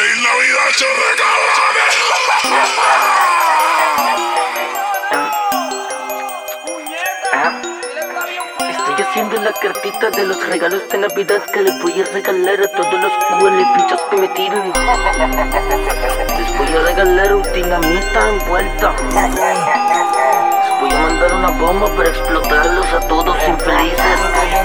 Feliz Navidad, Estoy haciendo la cartita de los regalos de Navidad que les voy a regalar a todos los bichos que me tiren. Les voy a regalar un dinamita envuelta. Les voy a mandar una bomba para explotarlos a todos infelices.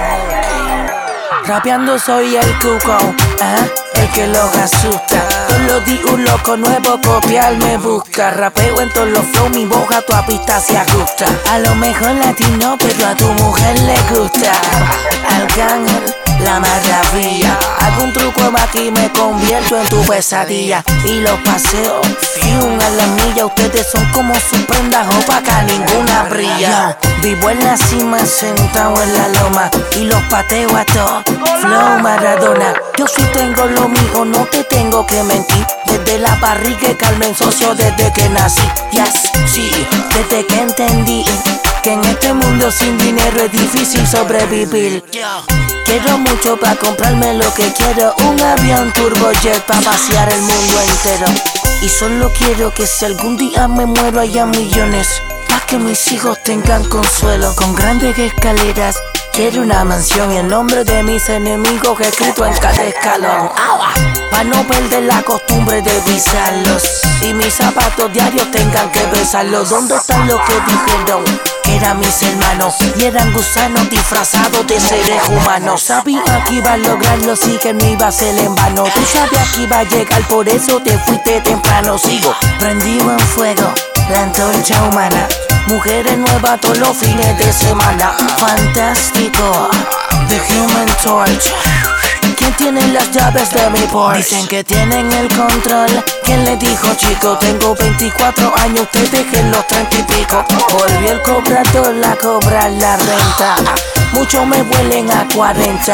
Rapeando soy el cuco, el que los asusta. Todos los días un loco nuevo copiar me busca. Rapeo en todos los flow, mi voz a tu pista se ajusta. A lo mejor latino, pero a tu mujer le gusta. Arcángel, la maravilla. Hago un truco aquí y me convierto en tu pesadilla. Y los paseo, fium a la milla. Ustedes son como sus prendas opacas, ninguna brilla. Vivo en la cima, sentado en la loma. Y los pateo a todos, flow Maradona. Yo sí tengo lo mío, no te tengo que mentir. Desde la barriga Carmen socio desde que nací. Yes, sí, desde que entendí que en este mundo sin dinero es difícil sobrevivir. Quiero mucho para comprarme lo que quiero. Un avión turbojet para pasear el mundo entero. Y solo quiero que si algún día me muero haya millones, para que mis hijos tengan consuelo. Con grandes escaleras quiero una mansión y el nombre de mis enemigos escrito en cada escalón. Pa' no perder la costumbre de pisarlos y mis zapatos diarios tengan que besarlos. ¿Dónde están los que dijeron que eran mis hermanos y eran gusanos disfrazados de seres humanos? Sabía que iba a lograrlo, sí que no iba a ser en vano. Tú sabías que iba a llegar, por eso te fuiste temprano. Sigo prendido en fuego, la antorcha humana. Mujeres nuevas todos los fines de semana. Fantástico, The Human Torch. ¿Quién tiene las llaves de mi Porsche? Dicen que tienen el control. ¿Quién le dijo, chico? Tengo 24 años, ustedes dejen los 30 y pico. Volvió el cobrador a cobrar la renta. Muchos me huelen a 40.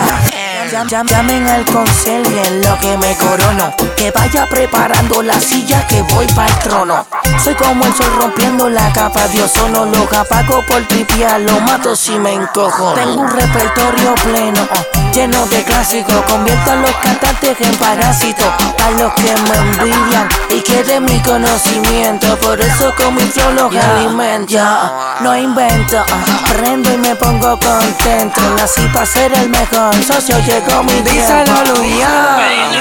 Llamen al conserje en lo que me corono. Que vaya preparando la silla que voy para el trono. Soy como el sol rompiendo la capa de ozono. Los apago por tripiar, lo mato si me encojo. Tengo un repertorio pleno, lleno de clásicos. Convierto a los cantantes en parásitos. A los que me envidian y quieren mi conocimiento. Por eso con mi flow los alimento. No invento, prendo y me pongo contento. Nací para ser el mejor, socio llegó mi tiempo. Díselo, Luya.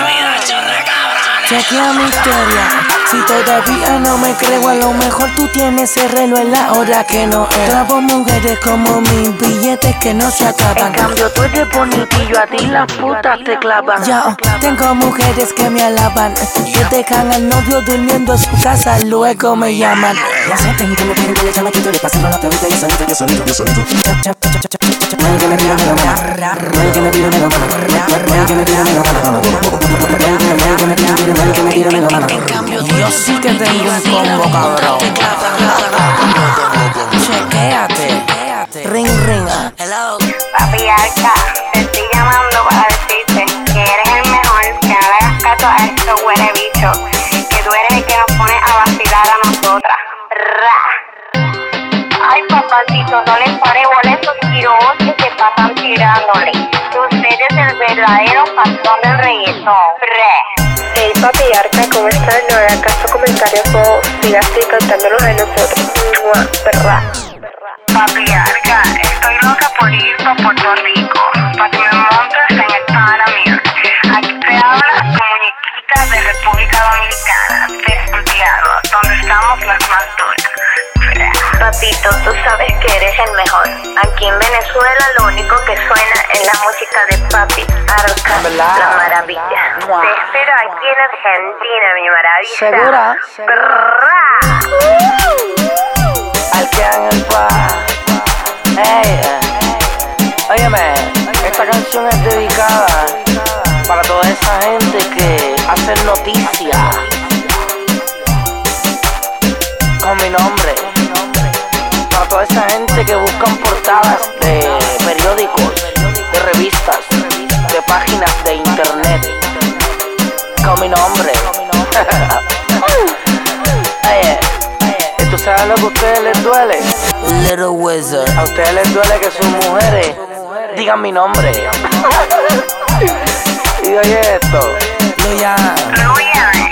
Chequea mi historia. Si todavía no me creo, a lo mejor tú tienes ese reloj en la hora que no es. Trabo mujeres como mis billetes que no se acaban. En cambio tú eres bonitillo, a ti las putas te clavan. Yo tengo mujeres que me alaban, que dejan al novio durmiendo en su casa, luego me llaman. Y acepten que me quieren con el chamaquito, le pasan la tabita y yo solito. No que me pidan de la mano, no que me pidan de la mano, no que me pidan de la mano, no que me pidan de la mano. En cambio yo sí que tengo un combo, cabrón. Chequéate, ring. Hello. Papi Arca, te estoy llamando para decirte que eres el mejor, que no le hagas caso a estos huele bichos, que tú eres el que nos pone a vacilar a nosotras. Ay, papacito, no les pare bola a esos tirobos que se pasan tirándole. Usted es el verdadero patrón del reggaetón. Hey papi Arca, ¿cómo estás? No hagas caso comentarios o siga así cantándolos a nosotros. ¿Verdad? Papi Arca, estoy loca por ir para Puerto Rico, para que me montes en el Paramir. Aquí te habla tu muñequita de República Dominicana, de Santiago, donde estamos las más duras. Papito, tú sabes que eres el mejor. Aquí en Venezuela lo único que suena es la música de Papi Arca, la maravilla. Te espero aquí en Argentina, mi maravilla. ¿Segura? Arcángel pa. Hey, óyeme, esta canción es dedicada para toda esa gente que hace noticia con mi nombre. Para toda esa gente que buscan portadas de periódicos, de revistas, de páginas de internet con mi nombre. Oye, ¿tú sabes lo que a ustedes les duele? Little Wizard. A ustedes les duele que sus mujeres digan mi nombre. Y oye esto. Luya.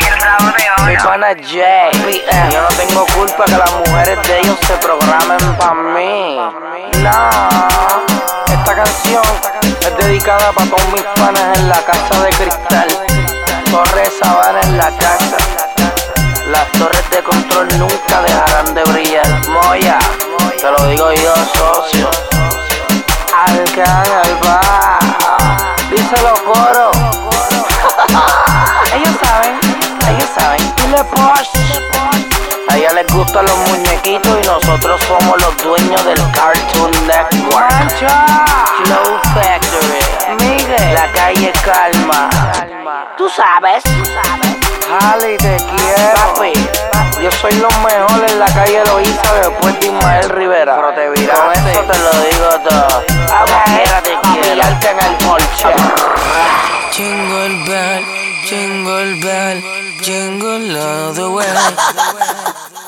pana Jay. Yo no tengo culpa que las mujeres de ellos se programen pa' mí. No, esta canción es dedicada para todos mis panas en la casa de cristal. Torre Sabana en la casa. Las torres de control nunca dejarán de brillar. Moya, te lo digo yo, socio. Arcángel va. Díselo, coro. Ellos saben. Dile Posh. A ella les gustan los muñequitos y nosotros somos los dueños del Cartoon Network. Flow Factory. Miguel. La calle Calma. Tú sabes. Jali, te quiero. Papi, yo soy los mejores en la calle Loíza después de Ismael Rivera. Pero te viraste. Con eso te lo digo todo. Como quiera te quiero. Pillarte en el porche. Jingle bell, jingle all the way.